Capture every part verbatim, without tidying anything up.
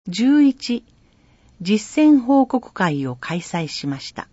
じゅういち、実践報告会を開催しました。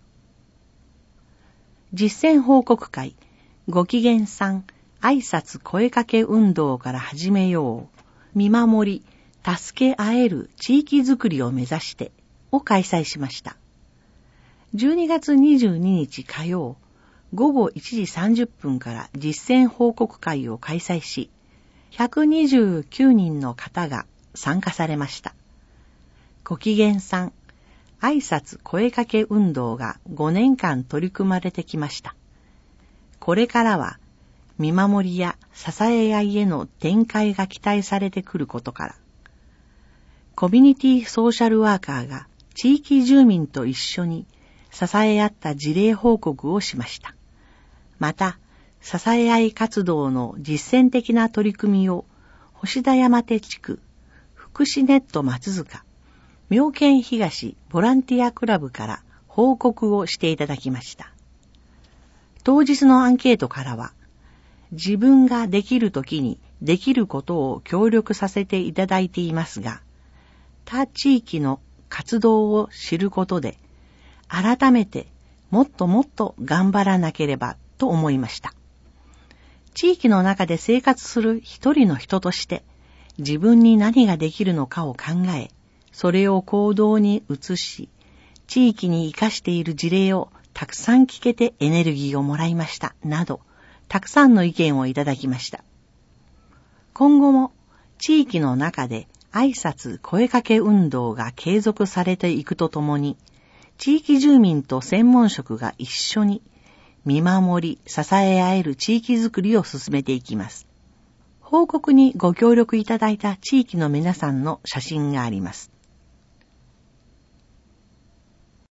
実践報告会、ご機嫌さん、挨拶声かけ運動から始めよう、見守り、助け合える地域づくりを目指してを開催しました。じゅうにがつにじゅうににち火曜、ごごいちじさんじゅっぷんから実践報告会を開催し、ひゃくにじゅうきゅうにんの方が参加されました。ご機嫌さん、挨拶声かけ運動がごねんかん取り組まれてきました。これからは見守りや支え合いへの展開が期待されてくることから、コミュニティソーシャルワーカーが地域住民と一緒に支え合った事例報告をしました。また、支え合い活動の実践的な取り組みを星田山手地区、福祉ネット松塚、妙見東ボランティアクラブから報告をしていただきました。当日のアンケートからは、自分ができるときにできることを協力させていただいていますが、他地域の活動を知ることで、改めてもっともっと頑張らなければと思いました。地域の中で生活する一人の人として、自分に何ができるのかを考え、それを行動に移し、地域に生かしている事例をたくさん聞けてエネルギーをもらいました、など、たくさんの意見をいただきました。今後も地域の中で挨拶声かけ運動が継続されていくとともに、地域住民と専門職が一緒に見守り、支え合える地域づくりを進めていきます。報告にご協力いただいた地域の皆さんの写真があります。